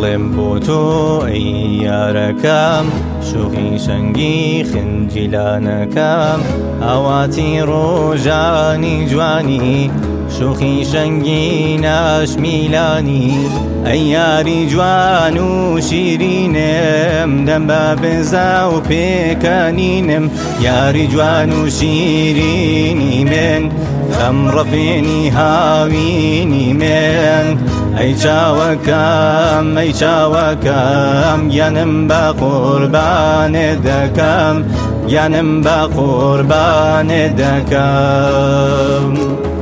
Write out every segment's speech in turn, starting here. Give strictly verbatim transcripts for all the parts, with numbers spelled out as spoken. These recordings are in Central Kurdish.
دڵێم بۆ تۆ ئەی یارەکەم شوخی شەنگی خنجیلانەکەم ئاواتی ڕۆژانی جوانی شوخی شەنگی ناشمیلانی ئەی یاری جوان و شیرینم دەم بە بزا و پێکەنینم یاری جوان و شیرینی من خەم ڕەفێنی هاوینی من ئەی چاوەکەم ئەی چاوەکەم گیانم بە قوربانت دەکەم گیانم بە قوربانت دەکەم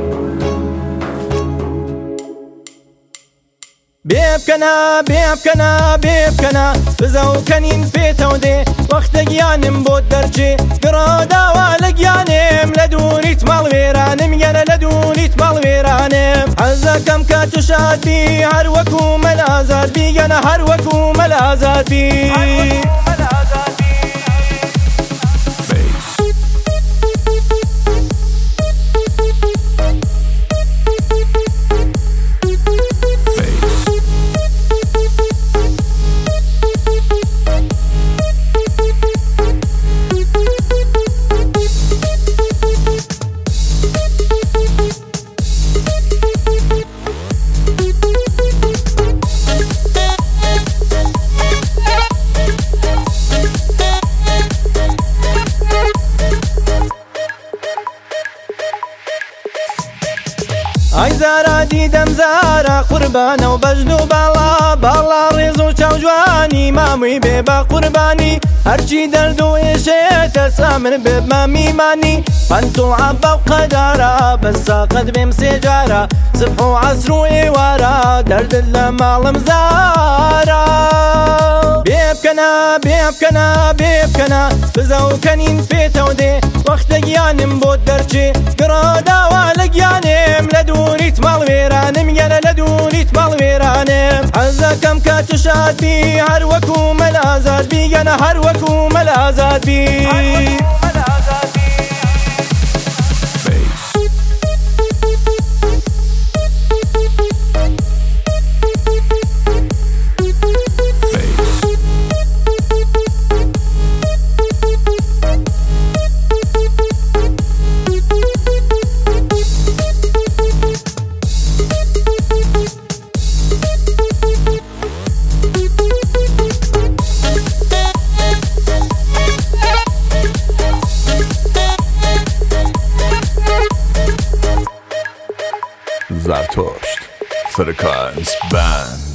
بێ بکەنە بێ بکەنە بێ بکەنە بزە و کەنین پێتەوە دێ وەختە گیانم بۆت دەرچێ گڕۆداوا لە گیانم لە دووریت ماڵوێرانم گەنە لە دووریت ماڵوێرانم حەزەکەم کە تو شادبی هەر وەکو مەلازادبی گەنە هەر وەکو مەلازادبی ئای زارە دیدەم زارە قوربانە و بەجد و باڵا باڵا ڕێز و چاو جوانی مامووی بێ بە قوربانی هەرچی دەرد و ئێشێتە سامر بێ مامیمانی پەنت و عەبە و قەدارە بەساقەت بێم سێجارە سبح و عەسر و ئێوارە دەردت لە ماڵم زارە بێ بکەنە بێ بکەنە بێ بکەنە بزە و کەنین پێتەوە دێ وەختە گیانم بۆت دەرچێ گڕۆداوا لە گیانم لە دووریت ماڵوێرانم گەنە لە دووریت ماڵوێرانم حەزەکەم کە تو شادبی هەر وەکو مەلازادبی گەنە هەر وەکو مەلازادبی Zatost Frequenz Band.